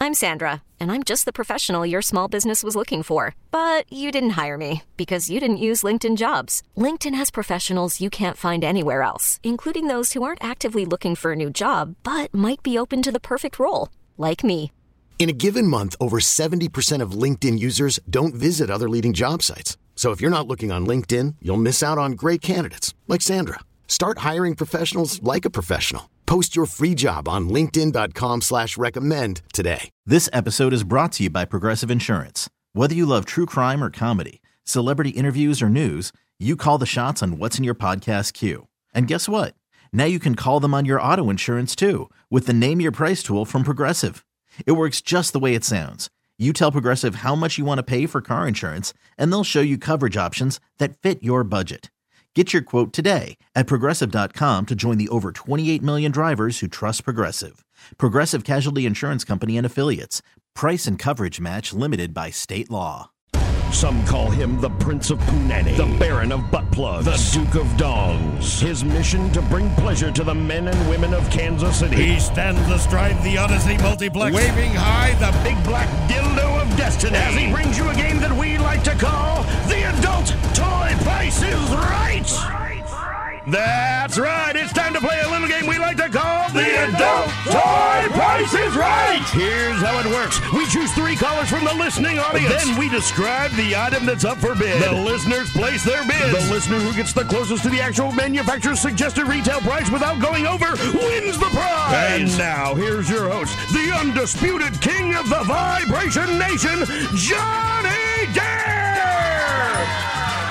I'm Sandra, and I'm just the professional your small business was looking for. But you didn't hire me because you didn't use LinkedIn Jobs. LinkedIn has professionals you can't find anywhere else, including those who aren't actively looking for a new job, but might be open to the perfect role, like me. In a given month, over 70% of LinkedIn users don't visit other leading job sites. So if you're not looking on LinkedIn, you'll miss out on great candidates like Sandra. Start hiring professionals like a professional. Post your free job on linkedin.com/recommend today. This episode is brought to you by Progressive Insurance. Whether you love true crime or comedy, celebrity interviews or news, you call the shots on what's in your podcast queue. And guess what? Now you can call them on your auto insurance too with the Name Your Price tool from Progressive. It works just the way it sounds. You tell Progressive how much you want to pay for car insurance, and they'll show you coverage options that fit your budget. Get your quote today at Progressive.com to join the over 28 million drivers who trust Progressive. Progressive Casualty Insurance Company and Affiliates. Price and coverage match limited by state law. Some call him the Prince of Punani, the Baron of Butt Plugs, the Duke of Dongs. His mission to bring pleasure to the men and women of Kansas City. He stands astride the Odyssey Multiplex, waving high the big black dildo of destiny, as he brings you a game that we like to call the Adult Toy Price is Right. That's right. It's time to play a little game we like to call the Adult Toy Price is Right. Here's how it works. We choose 3 callers from the listening audience. Then we describe the item that's up for bid. The listeners place their bids. The listener who gets the closest to the actual manufacturer's suggested retail price without going over wins the prize. And now, here's your host, the undisputed king of the Vibration Nation, Johnny Dare!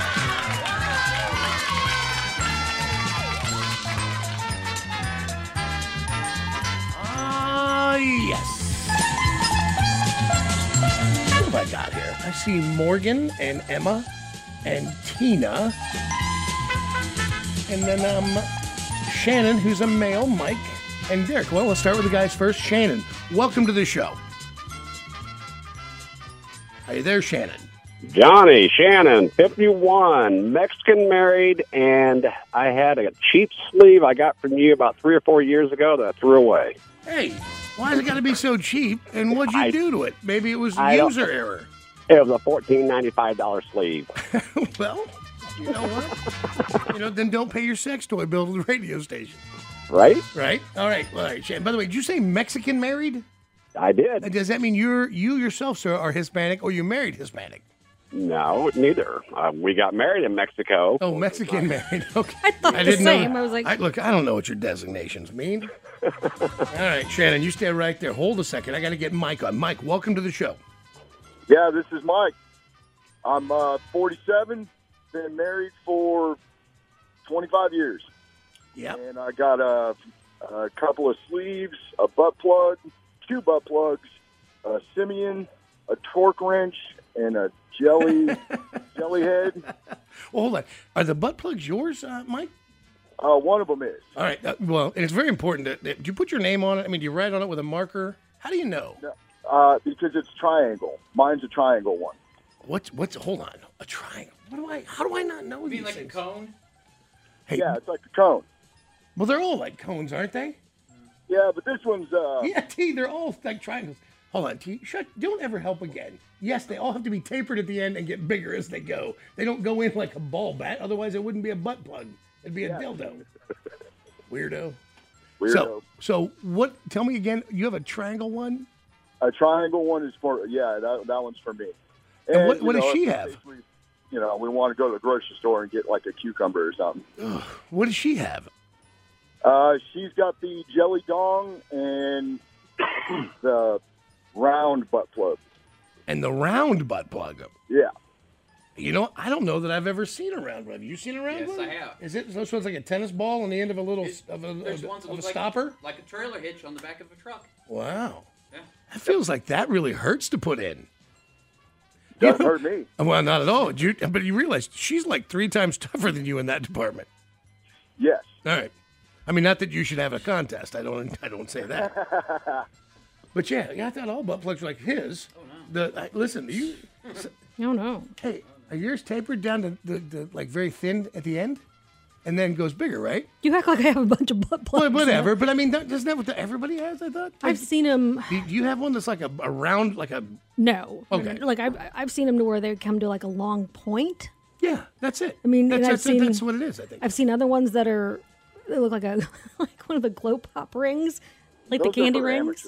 Yes. What have I got here? I see Morgan and Emma and Tina. And then Shannon, who's a male, Mike, and Derek. Well, let's start with the guys first. Shannon, welcome to the show. Are you there, Shannon? Johnny, Shannon, 51, Mexican, married, and I had a cheap sleeve I got from you about 3 or 4 years ago that I threw away. Hey, why has it got to be so cheap? And what'd you do to it? Maybe it was user error. It was a $14.95 sleeve. Well, you know what? Then don't pay your sex toy bill to the radio station. Right? Right? All right. Shannon. By the way, did you say Mexican married? I did. And does that mean you yourself, sir, are Hispanic or you married Hispanic? No, neither. We got married in Mexico. Oh, Mexican married. Okay. I thought the same. I was like, look, I don't know what your designations mean. All right, Shannon, you stay right there. Hold a second. I got to get Mike on. Mike, welcome to the show. Yeah, this is Mike. I'm 47, been married for 25 years. Yeah. And I got a couple of sleeves, a butt plug, 2 butt plugs, a Simeon, a torque wrench, and a jelly head. Well, hold on. Are the butt plugs yours, Mike? One of them is. All right. Well, and it's very important. Do you put your name on it? I mean, do you write on it with a marker? How do you know? No, because it's triangle. Mine's a triangle one. What's? Hold on. A triangle. How do I not know these like things? a cone? Hey, yeah, it's like a cone. Well, they're all like cones, aren't they? Yeah, but this one's... Yeah, T, they're all like triangles. Hold on, T. Don't ever help again. Yes, they all have to be tapered at the end and get bigger as they go. They don't go in like a ball bat. Otherwise, it wouldn't be a butt plug. It'd be a dildo. Weirdo. So what? Tell me again. You have a triangle one? A triangle one is for... Yeah, that one's for me. And what does she have? We want to go to the grocery store and get like a cucumber or something. Ugh, what does she have? She's got the jelly dong and the round butt plug. And the round butt plug? Yeah. I don't know that I've ever seen a round one. Have you seen a round one? Yes, I have. Is it so it's like a tennis ball on the end of a little stopper? Like a trailer hitch on the back of a truck. Wow. Yeah. That feels like that really hurts to put in. Doesn't hurt me. Well, not at all. But you realize she's like 3 times tougher than you in that department. Yes. All right. I mean, not that you should have a contest. I don't say that. But yeah, I thought all butt plugs were like his. Oh no. Listen, you. No. Hey, are yours tapered down to the like very thin at the end? and then goes bigger, right? You act like I have a bunch of butt plugs. Well, whatever. But I mean, isn't that what everybody has? I thought. I've seen them. Do you have one that's like a round, like a? No. Okay. Like I've seen them to where they come to like a long point. Yeah, that's it. I mean, that's what it is. I think I've seen other ones that they look like like one of the glow pop rings, like the candy rings.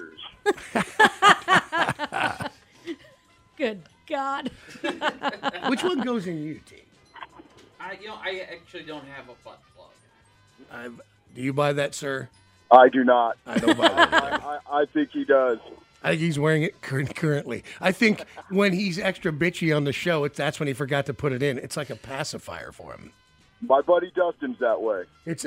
Good God. Which one goes in you, T? I actually don't have a butt plug. Do you buy that, sir? I do not. I don't buy that. I think he does. I think he's wearing it currently. I think when he's extra bitchy on the show, that's when he forgot to put it in. It's like a pacifier for him. My buddy Dustin's that way. It's.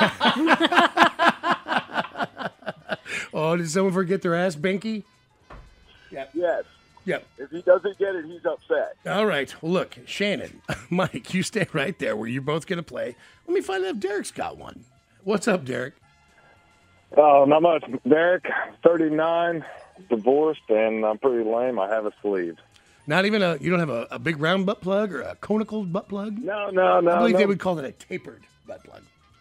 Oh, did someone forget their ass, Binky? Yep. Yes. Yep. If he doesn't get it, he's upset. All right. Well, look, Shannon, Mike, you stay right there where you're both going to play. Let me find out if Derek's got one. What's up, Derek? Oh, not much. Derek, 39, divorced, and I'm pretty lame. I have a sleeve. Not even you don't have a big round butt plug or a conical butt plug? No. I believe they would call it a tapered butt plug.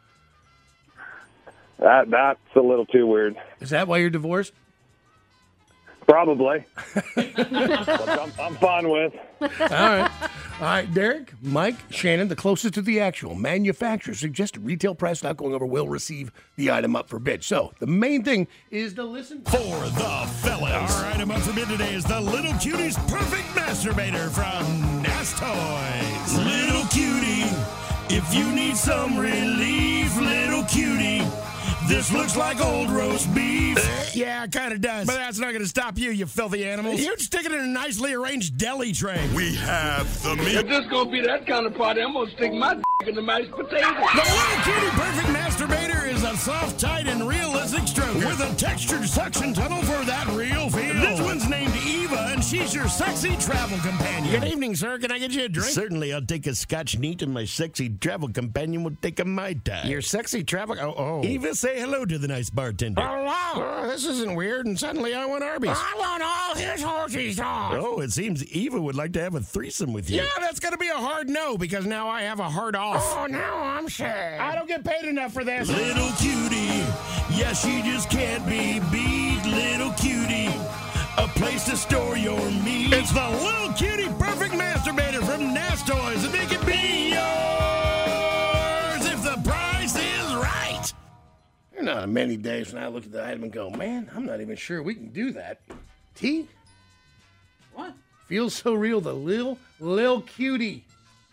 That's a little too weird. Is that why you're divorced? Probably. I'm fine with. All right, Derek, Mike, Shannon, the closest to the actual manufacturer suggested retail price not going over will receive the item up for bid. So the main thing is to listen for the fellas. Our item up for bid today is the Little Cutie's Perfect Masturbator from Nast Toys. Little Cutie, if you need some relief, Little Cutie, this looks like old roast beef. Yeah, it kind of does. But that's not going to stop you, you filthy animals. You'd stick it in a nicely arranged deli tray. We have the meat. If this going to be that kind of party, I'm going to stick my in the mashed potatoes. The Little Cutie Perfect Masturbator is a soft, tight, and realistic stroker with a textured suction tunnel for that real feel. This one's named Eva, and she's your sexy travel companion. Good evening, sir. Can I get you a drink? Certainly, I'll take a Scotch neat, and my sexy travel companion will take a Mai Tai. Your sexy travel... Oh. Eva, say hello to the nice bartender. Hello. This isn't weird, and suddenly I want Arby's. I want all his horses on. Oh, it seems Eva would like to have a threesome with you. Yeah, that's going to be a hard no, because now I have a hard off. Oh, now I'm sad. I don't get paid enough for this. Little Cutie, yeah, she just can't be beat. Little Cutie, a place to store your meat. It's the Little Cutie Perfect Masturbator from Nast Toys, and they can be yours if the price is right. There are not many days when I look at the item and go, man, I'm not even sure we can do that. T? What? Feels so real, the Lil Cutie.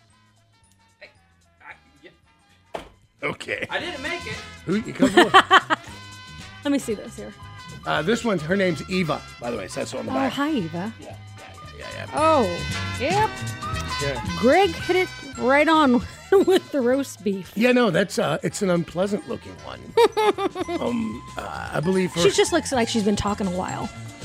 Okay. I didn't make it. Who you come with? Let me see this here. This one's, her name's Eva, by the way, so that's on the back. Oh, hi, Eva. Yeah. Oh, yep. Yeah. Greg hit it right on with the roast beef. Yeah, no, that's it's an unpleasant looking one. I believe She just looks like she's been talking a while.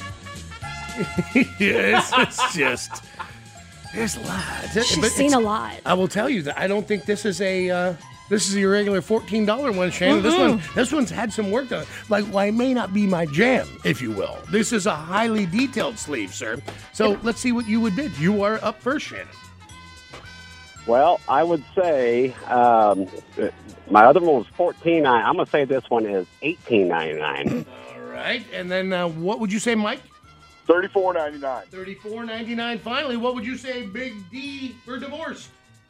Yes, it's just there's a lot. She's seen a lot. I will tell you that I don't think this is a your regular $14 one, Shannon. This one's had some work done. Like, it may not be my jam, if you will. This is a highly detailed sleeve, sir. So let's see what you would bid. You are up first, Shannon. Well, I would say my other one was $14.99. I'm going to say this one is $18.99. All right. And then what would you say, Mike? $34.99. $34.99. Finally, what would you say, Big D, for divorce?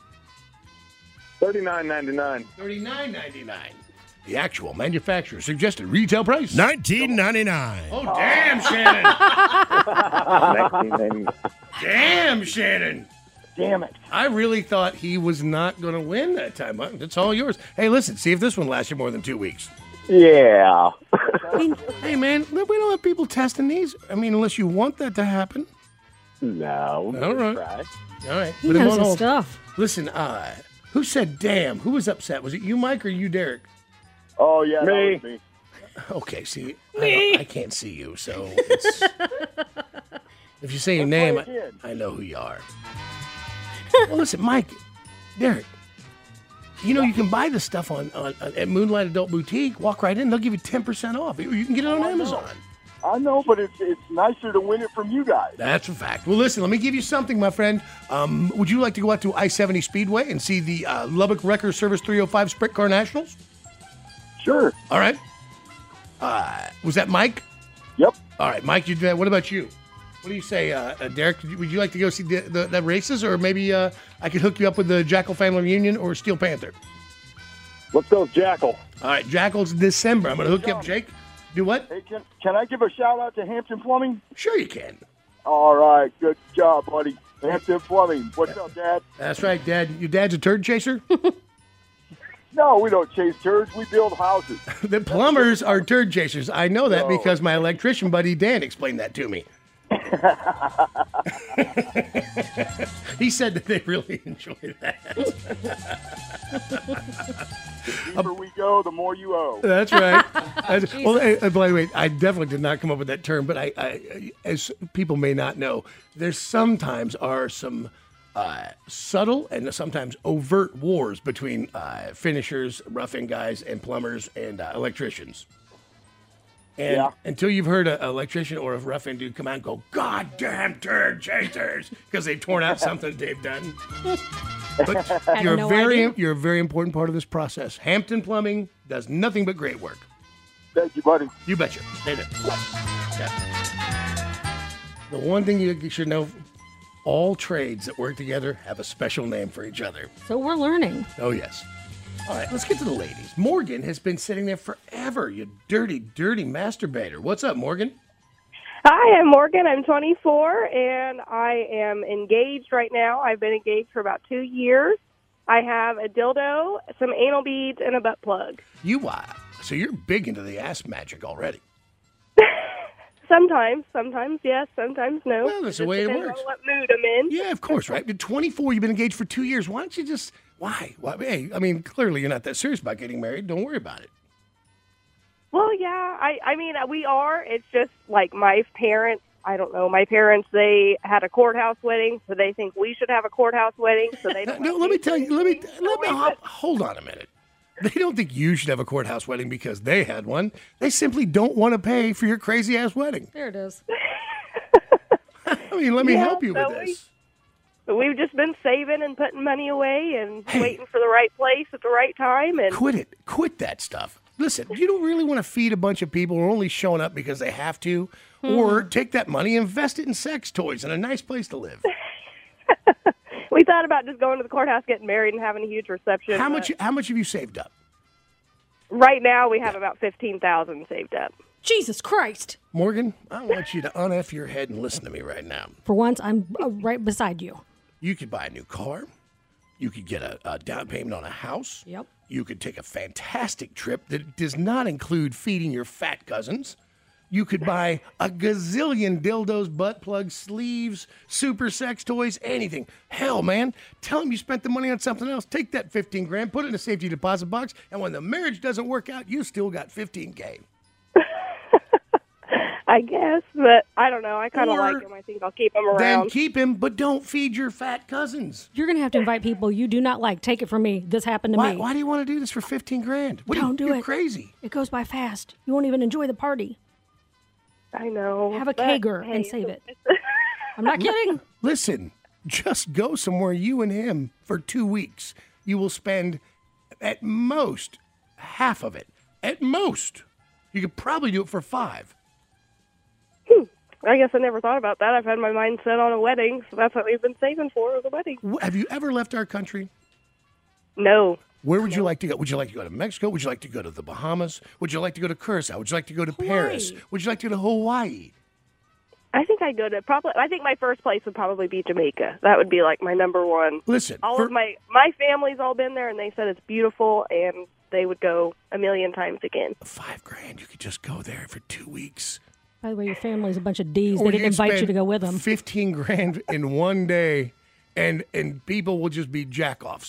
$39.99. $39.99. The actual manufacturer suggested retail price $19.99. Oh, damn, Shannon. $19.99. Damn, Shannon. Damn it. I really thought he was not going to win that time. It's all yours. Hey, listen, see if this one lasts you more than 2 weeks. Yeah. Hey, man, we don't have people testing these. I mean, unless you want that to happen. No. All right. Try. All right. He knows his stuff. Listen, who said damn? Who was upset? Was it you, Mike, or you, Derek? Oh, yeah, me. That was me. Okay, see, I can't see you, so it's, if you say your name, I know who you are. Well, listen, Mike, Derek, you know you can buy this stuff at Moonlight Adult Boutique. Walk right in; they'll give you 10% off. You can get it on Amazon. I know, but it's nicer to win it from you guys. That's a fact. Well, listen, let me give you something, my friend. Would you like to go out to I-70 Speedway and see the Lubbock Wrecker Service 305 Sprint Car Nationals? Sure. All right. Was that Mike? Yep. All right, Mike, what about you? What do you say, Derek? Would you like to go see the races, or maybe I could hook you up with the Jackal Family Reunion or Steel Panther? Let's go with Jackal. All right, Jackal's December. I'm going to hook you up, Jake. Do what? Hey, can I give a shout-out to Hampton Plumbing? Sure you can. All right. Good job, buddy. Hampton Plumbing. What's up, Dad? That's right, Dad. Your dad's a turd chaser? No, we don't chase turds. We build houses. The plumbers are turd chasers. I know that because my electrician buddy Dan explained that to me. He said that they really enjoy that. The deeper we go, the more you owe. That's right. Well, by the way, I definitely did not come up with that term, but I as people may not know, there sometimes are some subtle and sometimes overt wars between finishers, roughing guys, and plumbers and electricians. And until you've heard an electrician or a rough-end dude come out and go, "Goddamn turd chasers," because they've torn out something they've done. But you're a very important part of this process. Hampton Plumbing does nothing but great work. Thank you, buddy. You betcha. Stay there. Yeah. The one thing you should know, all trades that work together have a special name for each other. So we're learning. Oh, yes. All right, let's get to the ladies. Morgan has been sitting there forever, you dirty, dirty masturbator. What's up, Morgan? Hi, I'm Morgan. I'm 24, and I am engaged right now. I've been engaged for about 2 years. I have a dildo, some anal beads, and a butt plug. So you're big into the ass magic already. Sometimes yes, sometimes no. Well, that's the way it works. On what mood I'm in. Yeah, of course, right? At 24, you've been engaged for 2 years. Why don't you just... Why? Hey, I mean, clearly you're not that serious about getting married. Don't worry about it. Well, yeah, I mean, we are. It's just like my parents, I don't know, my parents, they had a courthouse wedding, so they think we should have a courthouse wedding, so they don't... No, let me tell you, hold on a minute. They don't think you should have a courthouse wedding because they had one. They simply don't want to pay for your crazy-ass wedding. There it is. I mean, let me help you with this. We've just been saving and putting money away and waiting for the right place at the right time. And Quit it. Quit that stuff. Listen, you don't really want to feed a bunch of people who are only showing up because they have to, or take that money and invest it in sex toys and a nice place to live. We thought about just going to the courthouse, getting married, and having a huge reception. How much have you saved up? Right now, we have about $15,000 saved up. Jesus Christ. Morgan, I want you to un-F your head and listen to me right now. For once, I'm right beside you. You could buy a new car. You could get a down payment on a house. Yep. You could take a fantastic trip that does not include feeding your fat cousins. You could buy a gazillion dildos, butt plugs, sleeves, super sex toys, anything. Hell, man, tell them you spent the money on something else. Take that $15,000, put it in a safety deposit box, and when the marriage doesn't work out, you still got $15,000. I guess, but I don't know. I kind of like him. I think I'll keep him around. Then keep him, but don't feed your fat cousins. You're going to have to invite people you do not like. Take it from me. This happened to me. Why do you want to do this for $15,000? Don't do it. You're crazy. It goes by fast. You won't even enjoy the party. I know. Have a kegger and save it. I'm not kidding. Listen, just go somewhere, you and him, for 2 weeks. You will spend, at most, half of it. At most. You could probably do it for 5. I guess I never thought about that. I've had my mind set on a wedding, so that's what we've been saving for, is a wedding. Have you ever left our country? No. Where would you like to go? Would you like to go to Mexico? Would you like to go to the Bahamas? Would you like to go to Curacao? Would you like to go to Paris? Would you like to go to Hawaii? I think I'd go to I think my first place would probably be Jamaica. That would be like my number one. Listen, of my family's all been there, and they said it's beautiful, and they would go a million times again. $5,000, you could just go there for 2 weeks. By the way, your family's a bunch of D's. They didn't invite you to go with them. $15,000 in one day, and people will just be jack-offs.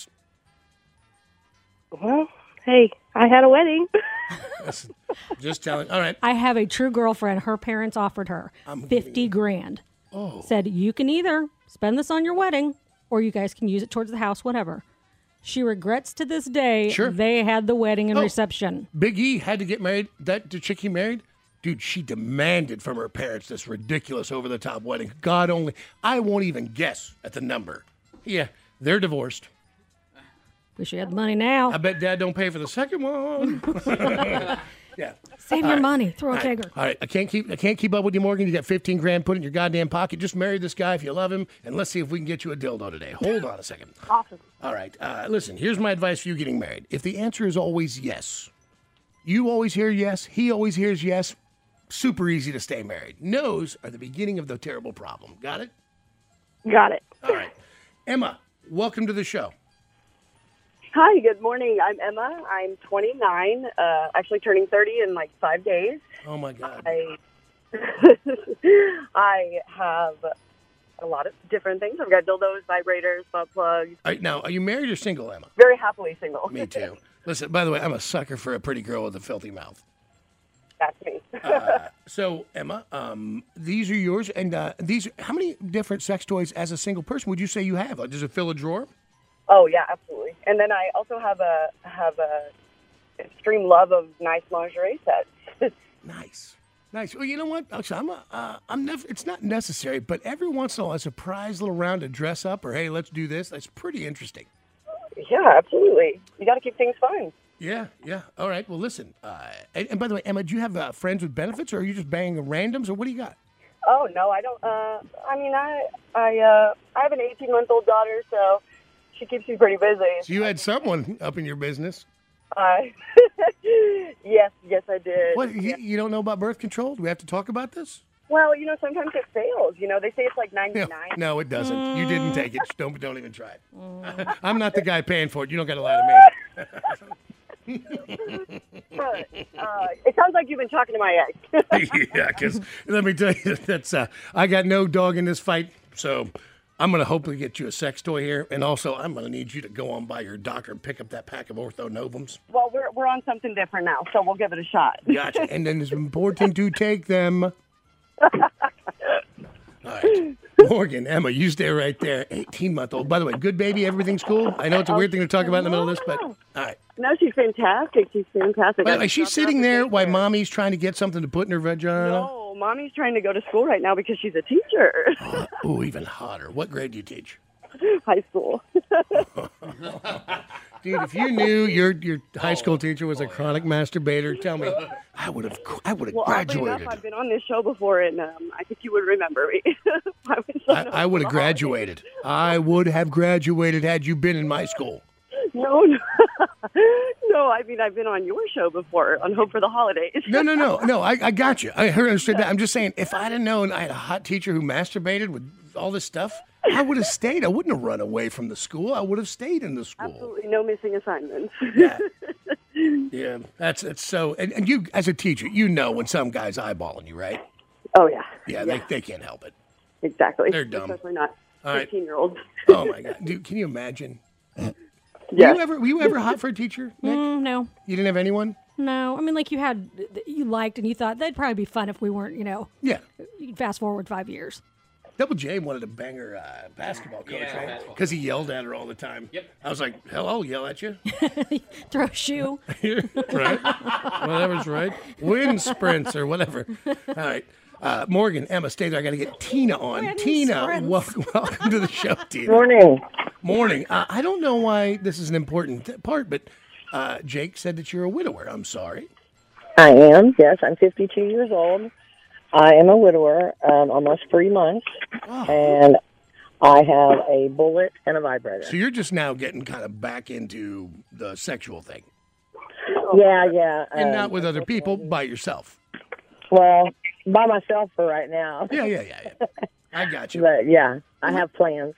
Well, hey, I had a wedding. Listen, just telling. All right. I have a true girlfriend. Her parents offered her $50,000. Oh. Said, you can either spend this on your wedding, or you guys can use it towards the house, whatever. She regrets to this day they had the wedding and reception. Big E had to get married. The chick he married Dude, she demanded from her parents this ridiculous over-the-top wedding. God only, I won't even guess at the number. Yeah, they're divorced. Wish you had the money now. I bet Dad don't pay for the second one. Yeah. Save your money. Throw a kegger. All right, I can't keep up with you, Morgan. You got 15 grand put in your goddamn pocket. Just marry this guy if you love him, and let's see if we can get you a dildo today. Hold on a second. Awesome. All right, listen, here's my advice for you getting married. If the answer is always yes, you always hear yes, he always hears yes, super easy to stay married. No's are the beginning of the terrible problem. Got it? Got it. All right. Emma, welcome to the show. Hi, good morning. I'm Emma. I'm 29, actually turning 30 in like 5 days. Oh, my God. I have a lot of different things. I've got dildos, vibrators, butt plugs. All right, now, are you married or single, Emma? Very happily single. Me too. Listen, by the way, I'm a sucker for a pretty girl with a filthy mouth. That's me. So, Emma, these are yours, and how many different sex toys as a single person would you say you have? Like, does it fill a drawer? Oh yeah, absolutely. And then I also have a extreme love of nice lingerie sets. Nice. Well, you know what? Actually, I'm never. It's not necessary, but every once in a while, a surprise little round to dress up, or hey, let's do this. That's pretty interesting. Yeah, absolutely. You got to keep things fun. Yeah. All right. Well, listen. And by the way, Emma, do you have friends with benefits, or are you just banging randoms, or what do you got? Oh no, I don't. I have an 18-month-old daughter, so she keeps me pretty busy. So you had someone up in your business. Yes, I did. What? You don't know about birth control? Do we have to talk about this? Well, sometimes it fails. They say it's like 99. No, it doesn't. You didn't take it. Don't even try it. I'm not the guy paying for it. You don't got to lie to me. It sounds like you've been talking to my ex. Yeah, because let me tell you, that's I got no dog in this fight, so I'm going to hopefully get you a sex toy here, and also I'm going to need you to go on by your doctor and pick up that pack of Ortho Novums. Well, we're on something different now, so we'll give it a shot. Gotcha. And then it's important to take them. All right. Morgan, Emma, you stay right there. 18-month-old. By the way, good baby, everything's cool? I know it's a weird thing to talk about in the middle of this, but all right. No, she's fantastic. Well, is she sitting there while mommy's trying to get something to put in her vagina? No, mommy's trying to go to school right now because she's a teacher. Oh, even hotter. What grade do you teach? High school. Dude, if you knew your high school teacher was a chronic masturbator, tell me, I would have graduated. Enough, I've been on this show before, and I think you would remember me. I would have graduated. I would have graduated had you been in my school. No. I've been on your show before, on Hope for the Holidays. No. I got you. I understood that. I'm just saying, if I'd have known I had a hot teacher who masturbated with all this stuff, I would have stayed. I wouldn't have run away from the school. I would have stayed in the school. Absolutely no missing assignments. Yeah. That's so. And you, as a teacher, when some guy's eyeballing you, right? Oh yeah. Yeah. They can't help it. Exactly. They're dumb. Especially not 15-year-olds. Oh my God, dude, can you imagine? Yes. Were you ever hot for a teacher, Nick? No. You didn't have anyone? No. I mean, like you liked and you thought that'd probably be fun if we weren't, Yeah. You'd fast forward 5 years. Double J wanted to bang her basketball coach, right? Because he yelled at her all the time. Yep. I was like, hell, I'll yell at you. Throw a shoe. Right. Whatever's right. Wind sprints or whatever. All right. Morgan, Emma, stay there. I got to get Tina on. Wind Tina, sprints. welcome to the show, Tina. Morning. I don't know why this is an important part, but Jake said that you're a widower. I'm sorry. I am, yes. I'm 52 years old. I am a widower, almost 3 months, and I have a bullet and a vibrator. So you're just now getting kind of back into the sexual thing. Yeah. And not with other people, by yourself. Well, by myself for right now. Yeah. I got you. But, yeah, I have plans.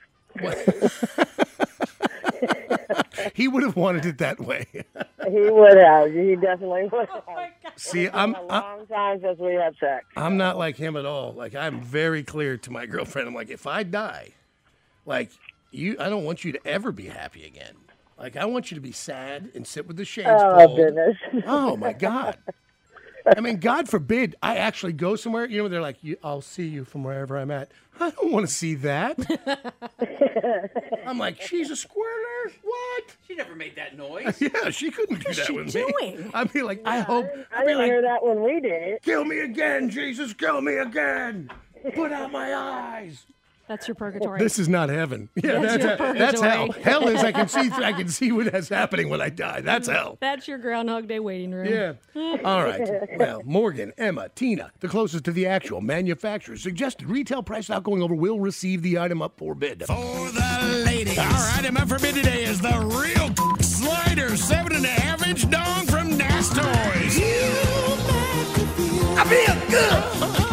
He would have wanted it that way. He would have. He definitely would have. See, it's been a long time since we had sex. I'm not like him at all. Like, I'm very clear to my girlfriend. I'm like, if I die, like, I don't want you to ever be happy again. Like, I want you to be sad and sit with the shades pulled. Goodness. Oh, my God. I mean, God forbid I actually go somewhere. You know, they're like, I'll see you from wherever I'm at. I don't want to see that. I'm like, she's a squirter? What? She never made that noise. Yeah, she couldn't do that with me. I'd be like, I hope. I didn't hear that when we did it. Kill me again, Jesus, kill me again. Put out my eyes. That's your purgatory. This is not heaven. Yeah, that's hell. Hell is I can see what is happening when I die. That's hell. That's your Groundhog Day waiting room. Yeah. All right. Well, Morgan, Emma, Tina, the closest to the actual manufacturer's suggested retail price without going over will receive the item up for bid. For the ladies. Our item up for bid today is the Real Slider 7.5-inch dong from Nass Toys. I feel good.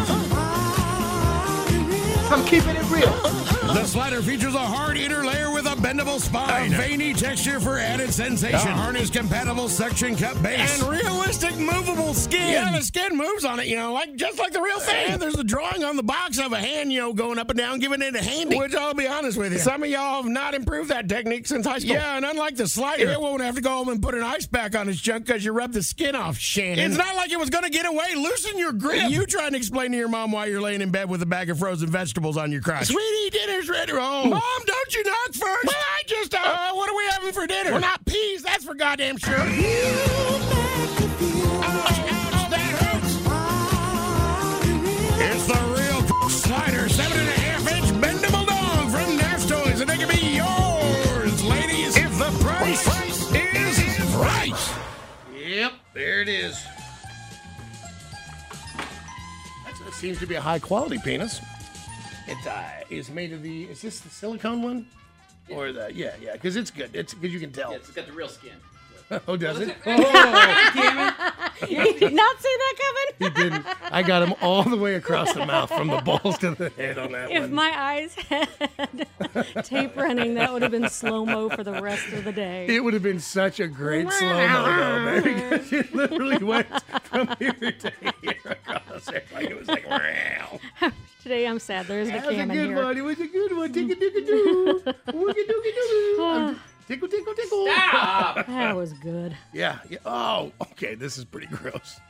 I'm keeping it real. The slider features a hard inner layer with a bendable spine, a veiny texture for added sensation, harness-compatible suction cup base, and realistic movable skin. Yeah, the skin moves on it, just like the real thing. And there's a drawing on the box of a hand, going up and down, giving it a handy. Which I'll be honest with you, some of y'all have not improved that technique since high school. Yeah, and unlike the slider, it won't have to go home and put an ice pack on its junk because you rubbed the skin off, Shannon. It's not like it was going to get away. Loosen your grip. You trying to explain to your mom why you're laying in bed with a bag of frozen vegetables on your crotch. Sweetie, dinner's ready. Oh. Mom, don't you knock first? Well, I just, what are we having for dinner? Well, not peas. That's for goddamn sure. It's the Real Slider 7.5-inch bendable dong from Nass Toys, and they can be yours, ladies, if the price is right. Yep, there it is. That seems to be a high-quality penis. It is made of is this the silicone one? Yeah. Or yeah, because it's good. It's because you can tell. Yeah, it's got the real skin. Oh, does it? Oh, damn it. You did not say that, Kevin. He didn't. I got him all the way across the mouth from the balls to the head on that one. If my eyes had tape running, that would have been slow-mo for the rest of the day. It would have been such a great slow-mo, though, man, because it literally went from here to here across there. Like, it was like, wow. Today I'm sad. There isn't a That was cam a in good here. one. It was a good one. Tickle-tickle-doo. Woogie-doogie-doo. Tickle, tickle, tickle. Stop. That was good. Yeah. Oh, okay. This is pretty gross.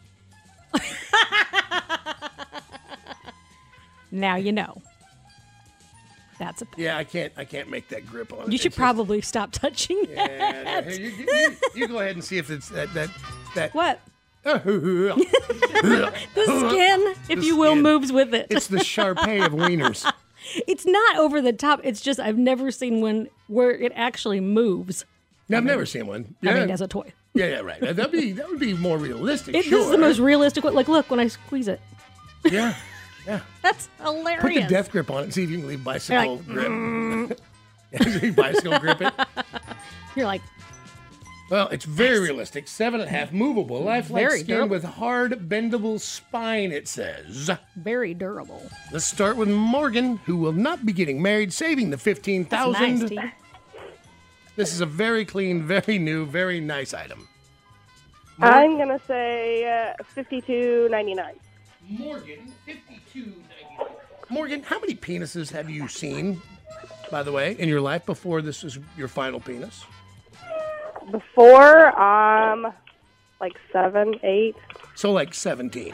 Now you know. That's a. Yeah, I can't make that grip on it. You should probably stop touching that. Yeah, you go ahead and see if it's that. What? The The skin, if you will, moves with it. It's the Shar-Pei of wieners. It's not over the top. It's just I've never seen one where it actually moves. No, I've never seen one. Yeah. I mean, as a toy. Yeah, right. That would be more realistic. This is the most realistic one. Like, look, when I squeeze it. Yeah. That's hilarious. Put the death grip on it and see if you can leave bicycle grip. Bicycle grip it. You're like. Well, it's very realistic. 7.5 movable, lifelike Very skin durable. with hard bendable spine, it says. Very durable. Let's start with Morgan, who will not be getting married, saving the $15,000. That's nice, T. This is a very clean, very new, very nice item. I'm going to say $52.99. Morgan, $52.99. Morgan, how many penises have you seen, by the way, in your life before this is your final penis? Before, like 7, 8. So like 17.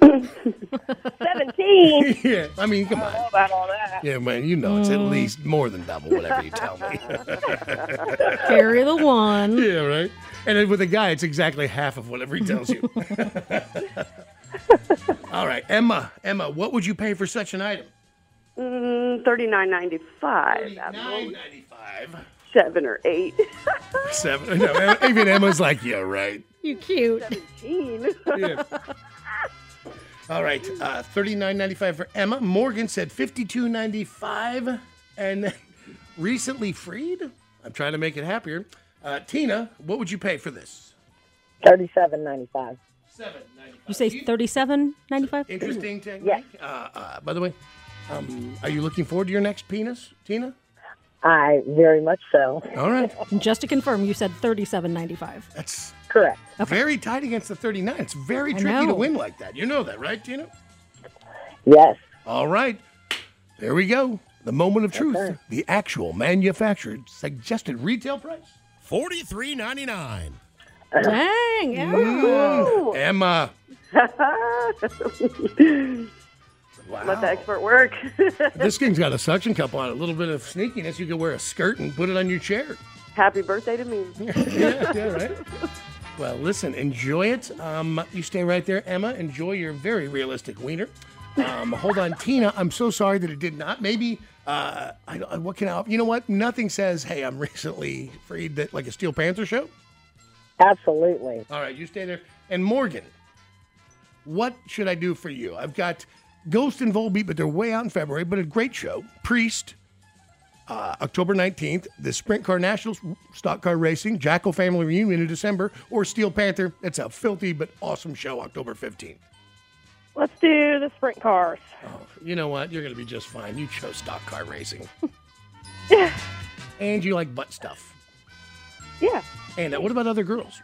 17? Yeah, I mean, come I on. don't know about all that. Yeah, man, you know it's at least more than double, whatever you tell me. Carry the one. Yeah, right? And then with a guy, it's exactly half of whatever he tells you. All right, Emma, what would you pay for such an item? $39.95. $39.95. 7 or 8. 7. No, even Emma's like, yeah, right. You cute. 17. Yeah. All right, $39.95 for Emma. Morgan said $52.95, and then recently freed. I'm trying to make it happier. Tina, what would you pay for this? $37.95. $7.95. You say $37.95? Interesting technique. Yes. By the way, are you looking forward to your next penis, Tina? I very much so. All right. And just to confirm, you said $37.95. That's correct. Very tight against the 39. It's very tricky to win like that. You know that, right, Tina? Yes. All right. There we go. The moment of truth. The actual manufactured suggested retail price. $43.99. Dang, Emma. Emma. Let the expert work. This thing's got a suction cup on it. A little bit of sneakiness. You could wear a skirt and put it on your chair. Happy birthday to me. yeah, right? Well, listen, enjoy it. You stay right there, Emma. Enjoy your very realistic wiener. Hold on, Tina. I'm so sorry that it did not. Maybe, what can I, you know what? Nothing says, hey, I'm recently freed, that like a Steel Panther show. Absolutely. All right, you stay there. And Morgan, what should I do for you? I've got Ghost and Volbeat, but they're way out in February, but a great show. Priest, October 19th. The Sprint Car Nationals, Stock Car Racing, Jackal Family Reunion in December, or Steel Panther. It's a filthy but awesome show, October 15th. Let's do the sprint cars. Oh, you know what? You're going to be just fine. You chose Stock Car Racing. And you like butt stuff. Yeah. And what about other girls?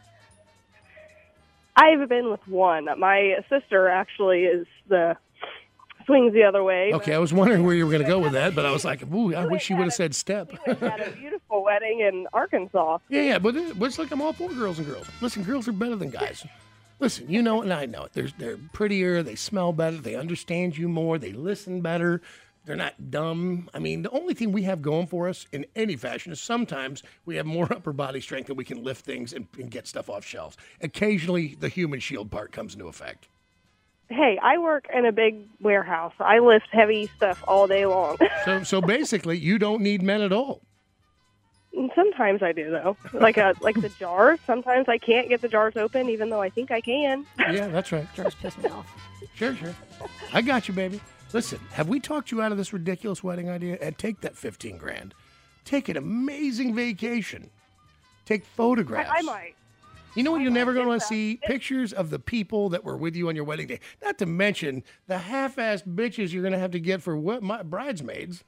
I've been with one. My sister actually swings the other way. Okay, I was wondering where you were going to go with that, but I was like, ooh, I wish she would have said step. We had a beautiful wedding in Arkansas. Yeah, but it's like I'm all for girls and girls. Listen, girls are better than guys. Listen, you know it and I know it. They're prettier, they smell better, they understand you more, they listen better, they're not dumb. I mean, the only thing we have going for us in any fashion is sometimes we have more upper body strength and we can lift things and get stuff off shelves. Occasionally, the human shield part comes into effect. Hey, I work in a big warehouse. I lift heavy stuff all day long. So basically, you don't need men at all. Sometimes I do, though. Like the jars. Sometimes I can't get the jars open, even though I think I can. Yeah, that's right. Jars piss me off. Sure. I got you, baby. Listen, have we talked you out of this ridiculous wedding idea? And take that $15,000. Take an amazing vacation. Take photographs. I might. You know what you're never going to see? Pictures of the people that were with you on your wedding day. Not to mention the half-assed bitches you're going to have to get for bridesmaids.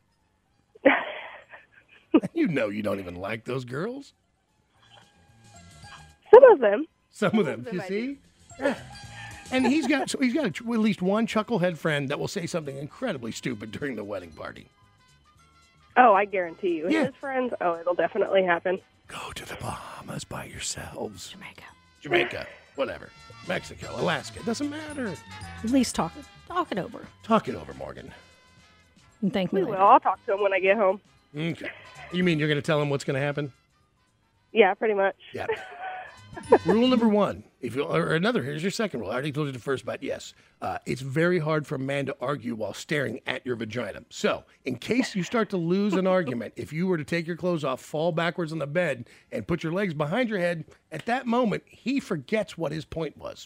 You know you don't even like those girls. Some of them. Some of them. You see? Yeah. And he's got at least one chucklehead friend that will say something incredibly stupid during the wedding party. Oh, I guarantee you. Yeah. His friends, it'll definitely happen. Go to the Bahamas by yourselves. Jamaica. Whatever. Mexico, Alaska. It doesn't matter. At least talk it over. Talk it over, Morgan. And thank me We will. later. I'll talk to him when I get home. Okay. You mean you're going to tell him what's going to happen? Yeah, pretty much. Yeah. Rule number one, here's your second rule. I already told you the first, but yes. It's very hard for a man to argue while staring at your vagina. So, in case you start to lose an argument, if you were to take your clothes off, fall backwards on the bed, and put your legs behind your head, at that moment, he forgets what his point was.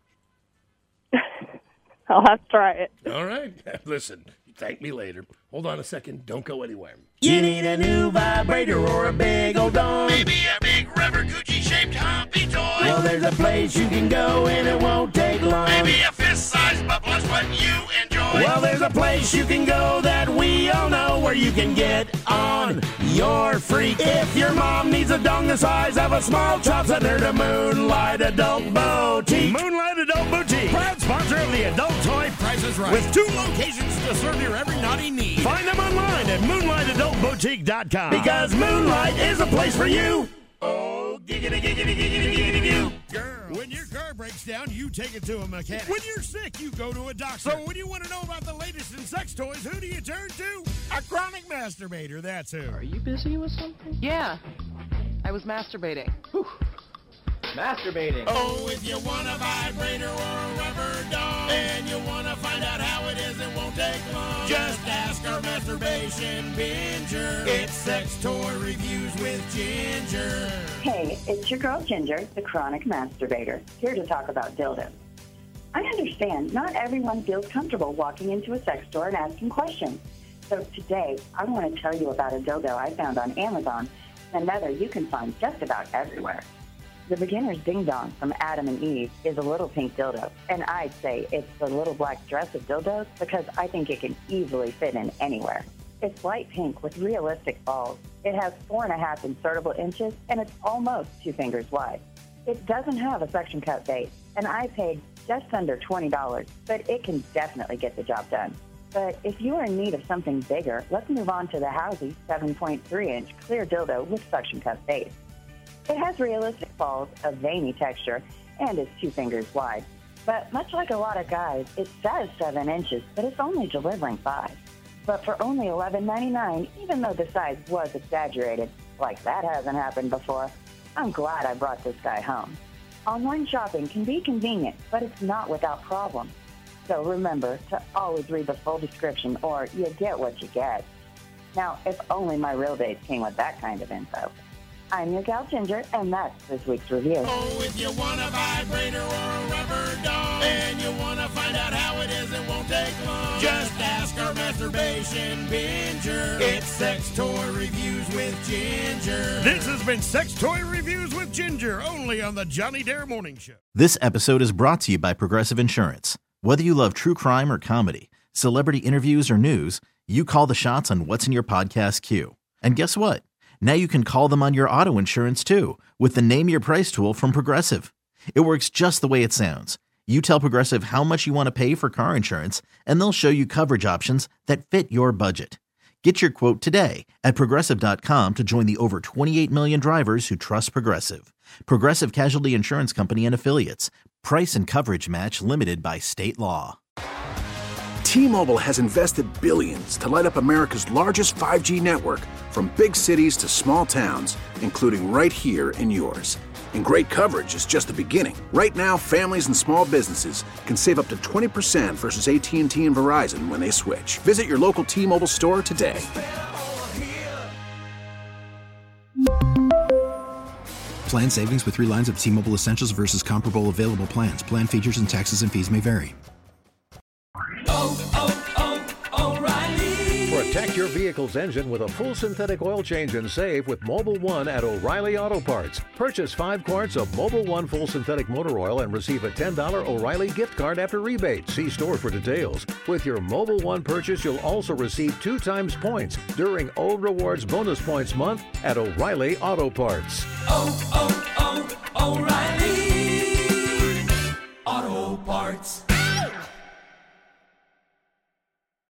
I'll have to try it. All right. Listen, thank me later. Hold on a second. Don't go anywhere. You need a new vibrator or a big old dong. Maybe a big rubber Gucci-shaped Humpy toy. Well, there's a place you can go and it won't take long. Maybe a fist-sized bubbler's what you enjoy. Well, there's a place you can go that we all know where you can get on your freak. If your mom needs a dong the size of a small chop, send her to Moonlight Adult Boutique. Moonlight Adult Boutique, proud sponsor of the Adult Toy Price is Right, with 2 locations to serve your every naughty need. Find them online at moonlightadultboutique.com. Because Moonlight is a place for you. Oh, giggity, giggity, giggity, giggity, giggity. Girls. When your car breaks down, you take it to a mechanic. When you're sick, you go to a doctor. So when you want to know about the latest in sex toys, who do you turn to? A chronic masturbator, that's who. Are you busy with something? Yeah. I was masturbating. Whew. Masturbating. Oh, if you want a vibrator or a rubber dog, and you want to find out how it is, it won't take long. Just ask our masturbation binger. It's Sex Toy Reviews with Ginger. Hey, it's your girl Ginger, the chronic masturbator, here to talk about dildos. I understand not everyone feels comfortable walking into a sex store and asking questions. So today, I want to tell you about a dildo I found on Amazon, and another you can find just about everywhere. The beginner's ding-dong from Adam and Eve is a little pink dildo, and I'd say it's the little black dress of dildos because I think it can easily fit in anywhere. It's light pink with realistic balls. It has 4.5 insertable inches, and it's almost 2 fingers wide. It doesn't have a suction cup base, and I paid just under $20, but it can definitely get the job done. But if you are in need of something bigger, let's move on to the Housie 7.3-inch clear dildo with suction cup base. It has realistic balls, a veiny texture, and is 2 fingers wide. But much like a lot of guys, it says 7 inches, but it's only delivering 5. But for only $11.99, even though the size was exaggerated, like that hasn't happened before, I'm glad I brought this guy home. Online shopping can be convenient, but it's not without problems. So remember to always read the full description or you get what you get. Now, if only my real dates came with that kind of info. I'm your gal Ginger, and that's this week's review. Oh, if you want a vibrator or a rubber dog, and you want to find out how it is, it won't take long. Just ask our masturbation binger. It's Sex Toy Reviews with Ginger. This has been Sex Toy Reviews with Ginger, only on the Johnny Dare Morning Show. This episode is brought to you by Progressive Insurance. Whether you love true crime or comedy, celebrity interviews or news, you call the shots on what's in your podcast queue. And guess what? Now you can call them on your auto insurance too with the Name Your Price tool from Progressive. It works just the way it sounds. You tell Progressive how much you want to pay for car insurance, and they'll show you coverage options that fit your budget. Get your quote today at Progressive.com to join the over 28 million drivers who trust Progressive. Progressive Casualty Insurance Company and Affiliates. Price and coverage match limited by state law. T-Mobile has invested billions to light up America's largest 5G network, from big cities to small towns, including right here in yours. And great coverage is just the beginning. Right now, families and small businesses can save up to 20% versus AT&T and Verizon when they switch. Visit your local T-Mobile store today. Plan savings with 3 lines of T-Mobile Essentials versus comparable available plans. Plan features and taxes and fees may vary. Protect your vehicle's engine with a full synthetic oil change and save with Mobil 1 at O'Reilly Auto Parts. Purchase 5 quarts of Mobil 1 full synthetic motor oil and receive a $10 O'Reilly gift card after rebate. See store for details. With your Mobil 1 purchase, you'll also receive 2 times points during O Rewards Bonus Points Month at O'Reilly Auto Parts.